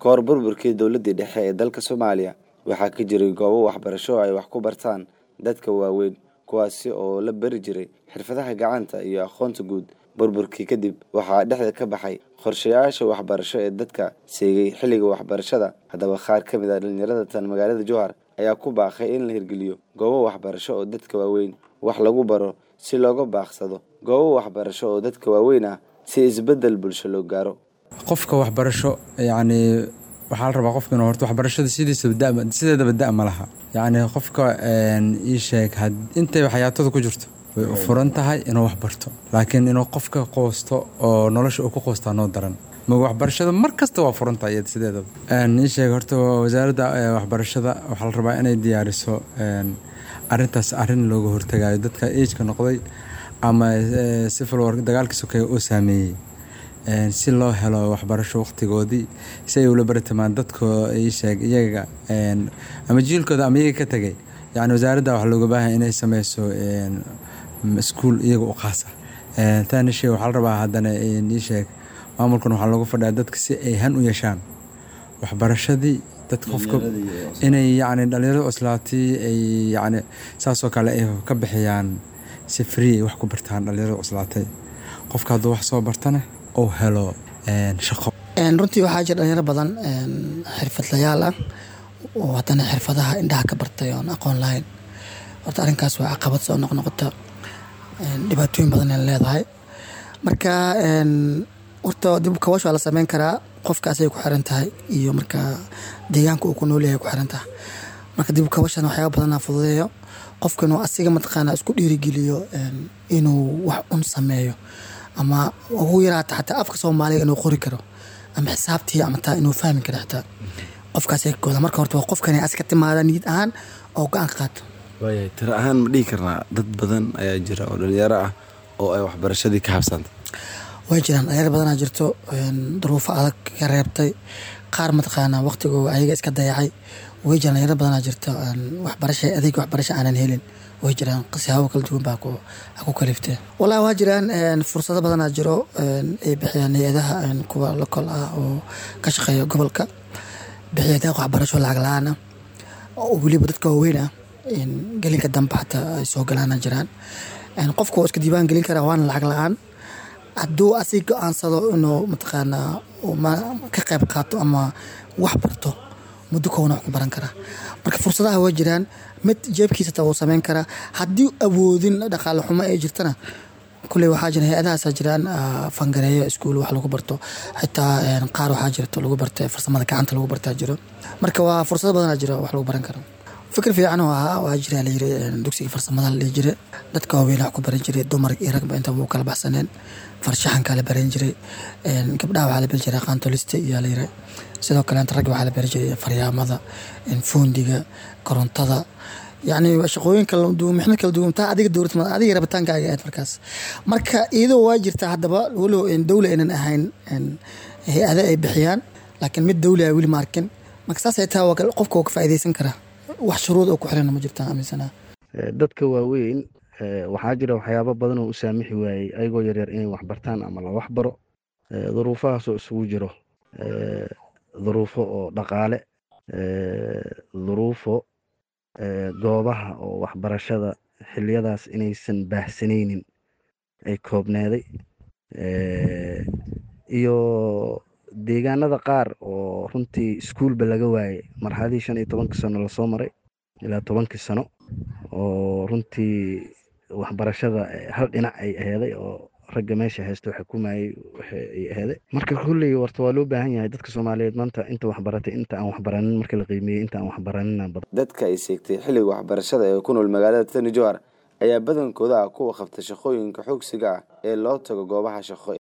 Kahor burburkii dowladda dhexe ee dalka Soomaaliya waxaa ka jiray goobo waxbarasho ay wax ku bartaan dadka waaweyn kuwaasi oo la bari jiray xirfadaha gacanta iyo aqoonta guud. Burburkii kadib waxaa dhexda ka baxay qorshayaasha waxbarasho ee dadka seegay xilliga waxbarashada. Haddaba qaar ka mid ah dhalinyarada tan magaalada Jowhar ayaa ku baaqay in la hirgeliyo goobo waxbarasho oo dadka waaweyn wax lagu baro si looga baaqsado goobo waxbarasho oo dadka waaweyn ah si isbedel bulsho loo gaaro. qofka waxbarasho waxaa la rabaa qofka inuu horto waxbarashada sideedaba da' ma laha. Qofka ii sheeg intay xayaatada ku jirto way u furan tahay inuu wax barto, laakiin inuu qofka qoosto oo nolosha uu ku qoostaa noo daran. waxbarashada mar kasta waa furan tahay sideedaba. ii sheeg horta wasaaradda waxbarashada waxaa la rabaa inay diyaariso arrintaas arrin looga hortagayo dadka age-ka noqday ama civil war dagaalkii sokeeye oo saameeyay, si loo helo waxbarasho waqtigoodii si ay ula bartamaan dadka ii sheeg iyaga ama jiilkooda ama iyaga ka tagay. wasaaradda waxaa looga baahan inay sameyso iskuul iyaga u qaas ah. taani shay waxaa la rabaa haddana ii sheeg maamulkan waxaa loogu fadhiyaa dadka si ay han u yeeshaan waxbarashadii dadka qofka inay dhalinyarada cuslaatay ay saasoo kale ay ka bixiyaan si free wax ku bartaan dhalinyarada cuslaatay. qofka hadduu wax soo bartana oo helo shaqo. runtii waxaa jira dhalinyaro badan xirfadlayaal ah oo haddana xirfadaha indhaha ka bartay oon aqoon lahayn. horta arrinkaas waa caqabad soo noqnoqota, dhibaatooyin badan ay leedahay. marka horta dib u kawash waa la sameyn karaa, qofkaas ay ku xiran tahay iyo marka deegaanka uu ku nool yahay ku xiran tahay. marka dib u kawashana waxyaabo badan fududeeyo qofka inuu asiga mataqaanaa isku dhiirigeliyo inuu wax un sameeyo ama ugu yaraata xataa afka Soomaaliga inuu qori karo ama xisaabtii ama taa inuu fahmi karo xataa qofkaas ay kooda. marka horta waa qofkan ay aska timaada niyad ahaan oo go'aan qaato. tira ahaan ma dhihi karnaa dad badan ayaa jira oo dhalinyaro ah oo ay waxbarashadii ka habsantay. way jiraan dhalinyaro badanaa jirto duruufo adag ka reebtay, qaar mataqaanaa waqtigooda ayaga iska dayacay. way jiraan dhalinyaro badanaa jirto adeeg waxbarasho aanan helin. way jiraan qasiyaabo kala duwan baa ku kaliftay. wallaahi waa jiraan fursado badanaa jiro ay bixiyaan hay'adaha kuwa local ah oo ka shaqeeya gobolka, bixiya deeq waxbarasho lacag la'aan ah oo weliba dadka waaweyn ah gelinka dambe xataa ay soo galaan jiraan. qofku waa iska diiwaan gelin karaa waana lacag la'aan hadduu asiga go'aansado inuu mataqaanaa ka qayb qaato ama wax barto muddo kooban wax ku baran karaa. marka fursadaha waa jiraan, mid jeebkiisa taa uu sameyn karaa. haddii awoodin dhaqaale xumo ay jirtana kuley waxaa jira hay'adahaas jiraan fangareeyo iskuul wax lagu barto, xitaa qaar waxaa jirto lagu bartay farsamada gacanta lagu bartaa jiro. marka waa fursado badan jira wax lagu baran karo. fikir fiican oo waa jira la yiri dugsiga farsamada la jira dadka waaweyn wax ku baran jiray, dumar iyo rag ba inta uu kala baxsaneen. farshaxanka la baran jiray, gabdhaha waxaa la bari jiray qaantolista iyo la yiri. sidoo kale rag waxaa la bari jiray faryaamada, foondiga, korontada, shaqooyin kala duwan mixnad kala duwan taa adiga dowladda adiga rabitaankaaga aad markaas. marka iyadoo waa jirta haddaba walow dawla inaan ahayn hay'adaha ay bixiyaan, laakiin mid dawla ay weli ma arkin. marka saas ay taa qofka uu ka faa'iideysan karaa, wax shuruud oo ku xiran ma jirtaan aaminsanaa. dadka waaweyn waxaa jira waxyaabo badan oo u saamixi waayey ayagoo yaryar inay wax bartaan ama la wax baro. duruufahaasoo isugu jiro duruufo oo dhaqaale, duruufo goobaha oo waxbarashada xilliyadaas inaysan baahsanaynin ay koobneeday, iyo deegaanada qaar oo runtii iskuulba laga waayay marxaladii 15 sano lasoo maray ilaa 10 sano oo runtii waxbarashada hal dhinac ay aheeday oo ragga meesha haysto xukumayay waxay aheeday. marka kulli warta waa loo baahan yahay dadka Soomaaliyeed maanta inta wax baratay inta aan wax baranin marka la qiimeeyay inta aan wax baranin badan. dadka ay seegtay xilliga waxbarashada ee ku nool magaalada Jowhar ayaa badankooda kuwa qabta shaqooyinka xoogsiga ah ee loo tago goobaha shaqo